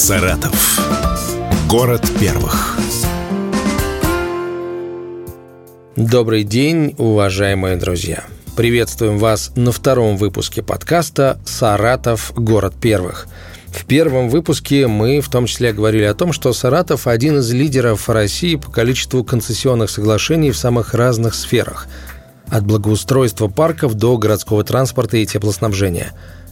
Саратов. Город первых. Добрый день, уважаемые друзья. Приветствуем вас на втором выпуске подкаста «Саратов. Город первых». В первом выпуске мы в том числе говорили о том, что Саратов – один из лидеров России по количеству концессионных соглашений в самых разных сферах – от благоустройства парков до городского транспорта и теплоснабжения.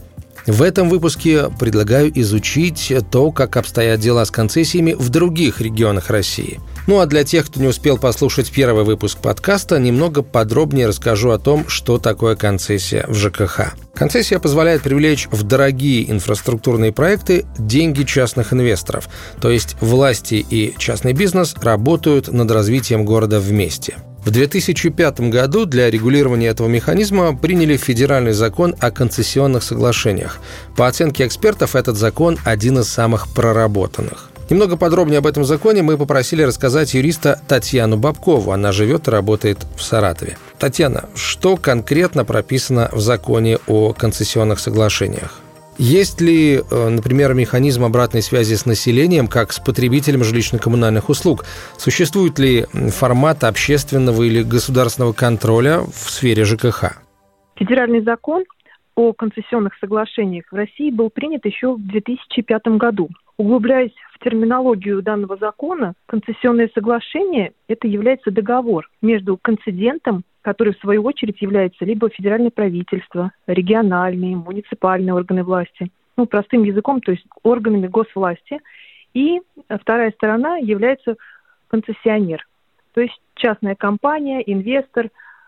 В этом выпуске предлагаю изучить то, как обстоят дела с концессиями в других регионах России. Ну а для тех, кто не успел послушать первый выпуск подкаста, немного подробнее расскажу о том, что такое концессия в ЖКХ. Концессия позволяет привлечь в дорогие инфраструктурные проекты деньги частных инвесторов, то есть власти и частный бизнес работают над развитием города вместе. В 2005 году для регулирования этого механизма приняли федеральный закон о концессионных соглашениях. По оценке экспертов, этот закон один из самых проработанных. Немного подробнее об этом законе мы попросили рассказать юриста Татьяну Бабкову. Она живет и работает в Саратове. Татьяна, что конкретно прописано в законе о концессионных соглашениях? Есть ли, например, механизм обратной связи с населением, как с потребителем жилищно-коммунальных услуг? Существует ли формат общественного или государственного контроля в сфере ЖКХ? Федеральный закон о концессионных соглашениях в России был принят еще в 2005 году. Углубляясь в терминологию данного закона, концессионное соглашение – это является договор между концедентом, который в свою очередь является либо федеральное правительство, региональные, муниципальные органы власти, простым языком, то есть органами госвласти, и вторая сторона является концессионер, то есть частная компания, инвестор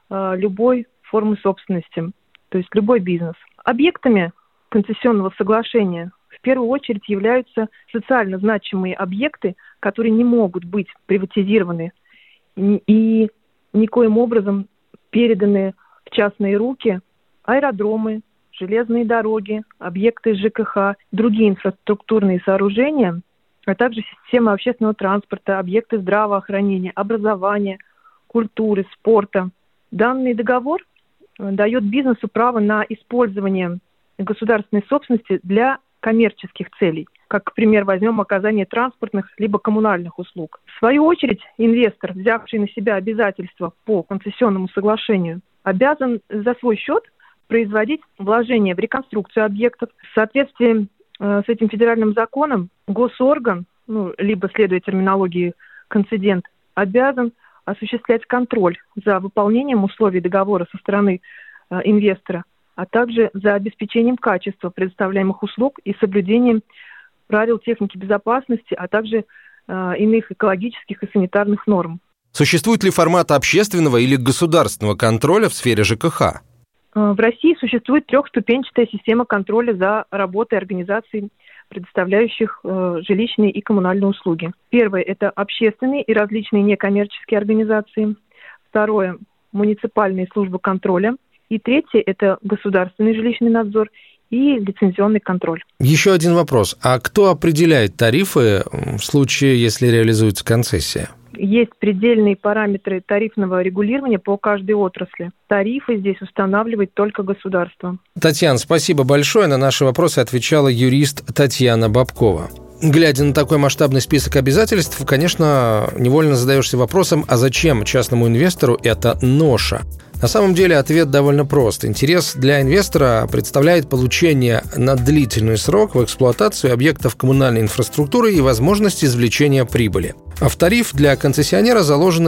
любой формы собственности, то есть любой бизнес. Объектами концессионного соглашения в первую очередь являются социально значимые объекты, которые не могут быть приватизированы и никоим образом переданы в частные руки: аэродромы, железные дороги, объекты ЖКХ, другие инфраструктурные сооружения, а также системы общественного транспорта, объекты здравоохранения, образования, культуры, спорта. Данный договор дает бизнесу право на использование государственной собственности для коммерческих целей, как, к примеру, возьмем оказание транспортных либо коммунальных услуг. В свою очередь, инвестор, взявший на себя обязательства по концессионному соглашению, обязан за свой счет производить вложения в реконструкцию объектов. В соответствии с этим федеральным законом госорган, либо, следуя терминологии концедент, обязан осуществлять контроль за выполнением условий договора со стороны инвестора, а также за обеспечением качества предоставляемых услуг и соблюдением правил техники безопасности, а также иных экологических и санитарных норм. Существует ли формат общественного или государственного контроля в сфере ЖКХ? В России существует трехступенчатая система контроля за работой организаций, предоставляющих жилищные и коммунальные услуги. Первое – это общественные и различные некоммерческие организации. Второе – муниципальные службы контроля. И третье – это государственный жилищный надзор и лицензионный контроль. Еще один вопрос. А кто определяет тарифы в случае, если реализуется концессия? Есть предельные параметры тарифного регулирования по каждой отрасли. Тарифы здесь устанавливает только государство. Татьяна, спасибо большое. На наши вопросы отвечала юрист Татьяна Бабкова. Глядя на такой масштабный список обязательств, конечно, невольно задаешься вопросом, а зачем частному инвестору эта ноша? На самом деле ответ довольно прост. Интерес для инвестора представляет получение на длительный срок в эксплуатацию объектов коммунальной инфраструктуры и возможность извлечения прибыли. А в тариф для концессионера заложена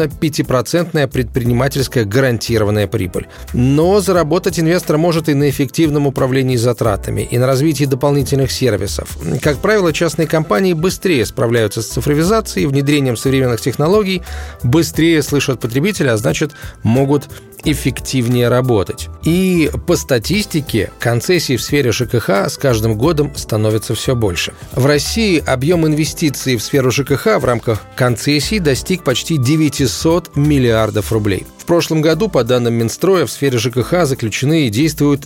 5% предпринимательская гарантированная прибыль. Но заработать инвестор может и на эффективном управлении затратами, и на развитии дополнительных сервисов. Как правило, частные компании быстрее справляются с цифровизацией, внедрением современных технологий, быстрее слышат потребителя, а значит, могут эффективнее работать. И по статистике концессий в сфере ЖКХ с каждым годом становится все больше. В России объем инвестиций в сферу ЖКХ в рамках концессий достиг почти 900 миллиардов рублей. В прошлом году, по данным Минстроя, в сфере ЖКХ заключены и действуют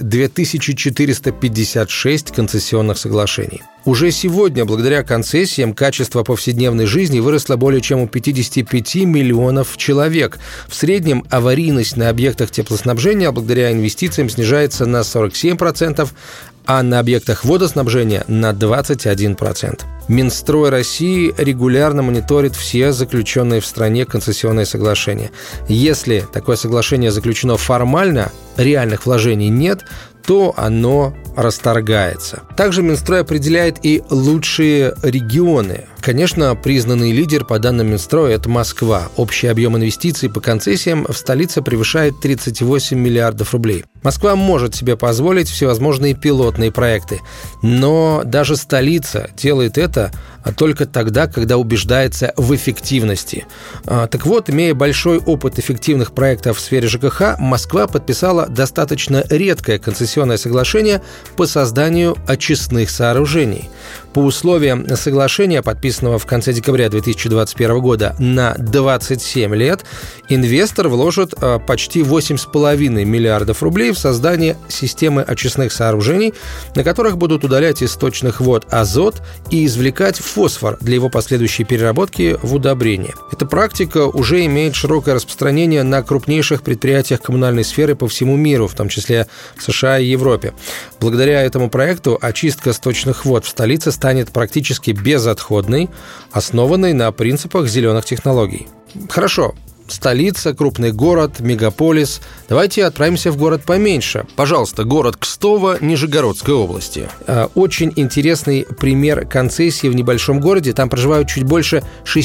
2456 концессионных соглашений. Уже сегодня, благодаря концессиям, качество повседневной жизни выросло более чем у 55 миллионов человек. В среднем аварийность на объектах теплоснабжения благодаря инвестициям снижается на 47%, а на объектах водоснабжения на 21%. Минстрой России регулярно мониторит все заключенные в стране концессионные соглашения. Если такое соглашение заключено формально, реальных вложений нет, то оно расторгается. Также Минстрой определяет и лучшие регионы. Конечно, признанный лидер по данным Минстроя – это Москва. Общий объем инвестиций по концессиям в столице превышает 38 миллиардов рублей. Москва может себе позволить всевозможные пилотные проекты, но даже столица делает это только тогда, когда убеждается в эффективности. Так вот, имея большой опыт эффективных проектов в сфере ЖКХ, Москва подписала достаточно редкое концессионное соглашение по созданию очистных сооружений. По условиям соглашения, подписанного в конце декабря 2021 года на 27 лет, инвестор вложит почти 8,5 миллиардов рублей в создание системы очистных сооружений, на которых будут удалять из сточных вод азот и извлекать фосфор для его последующей переработки в удобрения. Эта практика уже имеет широкое распространение на крупнейших предприятиях коммунальной сферы по всему миру, в том числе в США и Европе. Благодаря этому проекту очистка сточных вод в столице станет практически безотходной, основанной на принципах зеленых технологий. Хорошо. Столица, крупный город, мегаполис. Давайте отправимся в город поменьше. Пожалуйста, город Кстово Нижегородской области. Очень интересный пример концессии в небольшом городе. Там проживают чуть больше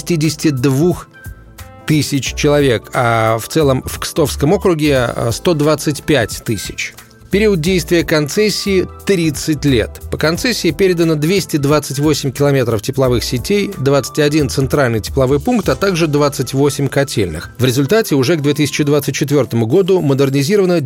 62 тысяч человек, а в целом в Кстовском округе 125 тысяч. Период действия концессии – 30 лет. По концессии передано 228 километров тепловых сетей, 21 центральный тепловой пункт, а также 28 котельных. В результате уже к 2024 году модернизировано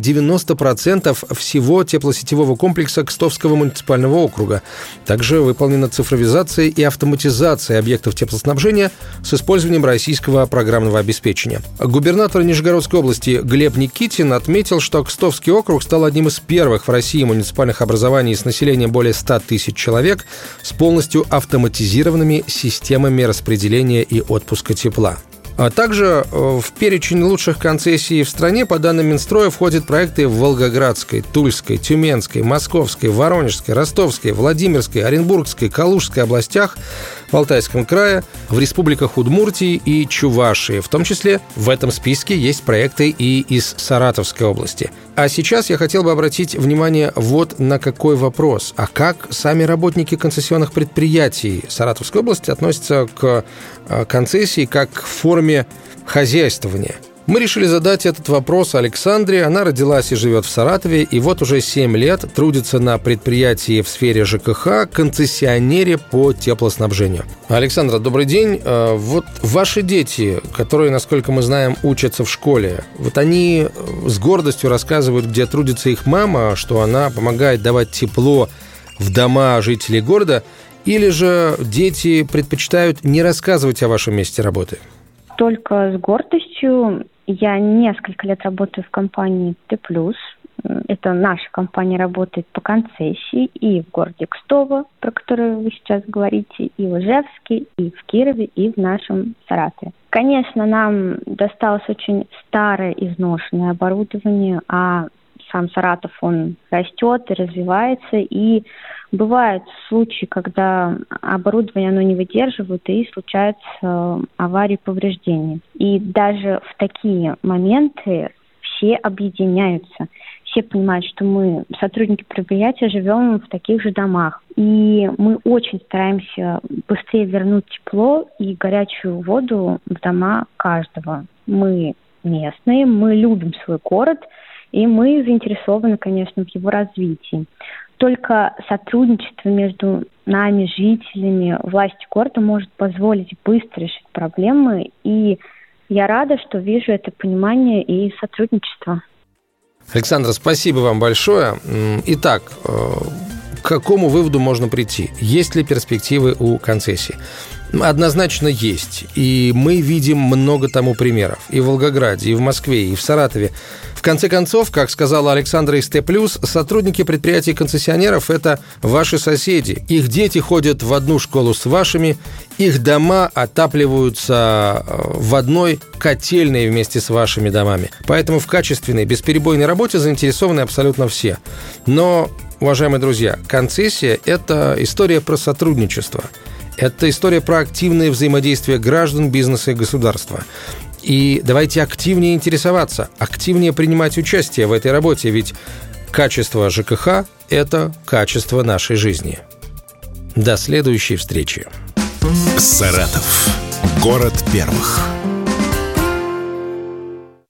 90% всего теплосетевого комплекса Кстовского муниципального округа. Также выполнена цифровизация и автоматизация объектов теплоснабжения с использованием российского программного обеспечения. Губернатор Нижегородской области Глеб Никитин отметил, что Кстовский округ стал одним из первых в России муниципальных образований с населением более 100 тысяч человек с полностью автоматизированными системами распределения и отпуска тепла. А также в перечень лучших концессий в стране, по данным Минстроя, входят проекты в Волгоградской, Тульской, Тюменской, Московской, Воронежской, Ростовской, Владимирской, Оренбургской, Калужской областях, в Алтайском крае, в республиках Удмуртии и Чувашии. В том числе в этом списке есть проекты и из Саратовской области. А сейчас я хотел бы обратить внимание вот на какой вопрос. А как сами работники концессионных предприятий Саратовской области относятся к концессии как к форме хозяйствования? Мы решили задать этот вопрос Александре. Она родилась и живет в Саратове, и вот уже 7 лет трудится на предприятии в сфере ЖКХ, концессионере по теплоснабжению. Александра, добрый день. Вот ваши дети, которые, насколько мы знаем, учатся в школе, вот они с гордостью рассказывают, где трудится их мама, что она помогает давать тепло в дома жителей города, или же дети предпочитают не рассказывать о вашем месте работы? Только с гордостью. Я несколько лет работаю в компании Т+. Это наша компания работает по концессии и в городе Кстово, про который вы сейчас говорите, и в Ижевске, и в Кирове, и в нашем Саратове. Конечно, нам досталось очень старое изношенное оборудование, а сам Саратов, он растет и развивается, и бывают случаи, когда оборудование оно не выдерживает, и случаются аварии, повреждения. И даже в такие моменты все объединяются. Все понимают, что мы, сотрудники предприятия, живем в таких же домах. И мы очень стараемся быстрее вернуть тепло и горячую воду в дома каждого. Мы местные, мы любим свой город, и мы заинтересованы, конечно, в его развитии. Только сотрудничество между нами, жителями, властью города может позволить быстро решить проблемы. И я рада, что вижу это понимание и сотрудничество. Александра, спасибо вам большое. Итак, к какому выводу можно прийти? Есть ли перспективы у концессии? Однозначно есть. И мы видим много тому примеров. И в Волгограде, и в Москве, и в Саратове. В конце концов, как сказала Александра из Т+, сотрудники предприятий-концессионеров – это ваши соседи. Их дети ходят в одну школу с вашими, их дома отапливаются в одной котельной вместе с вашими домами. Поэтому в качественной, бесперебойной работе заинтересованы абсолютно все. Но уважаемые друзья, концессия – это история про сотрудничество. Это история про активное взаимодействие граждан, бизнеса и государства. И давайте активнее интересоваться, активнее принимать участие в этой работе, ведь качество ЖКХ – это качество нашей жизни. До следующей встречи. Саратов. Город первых.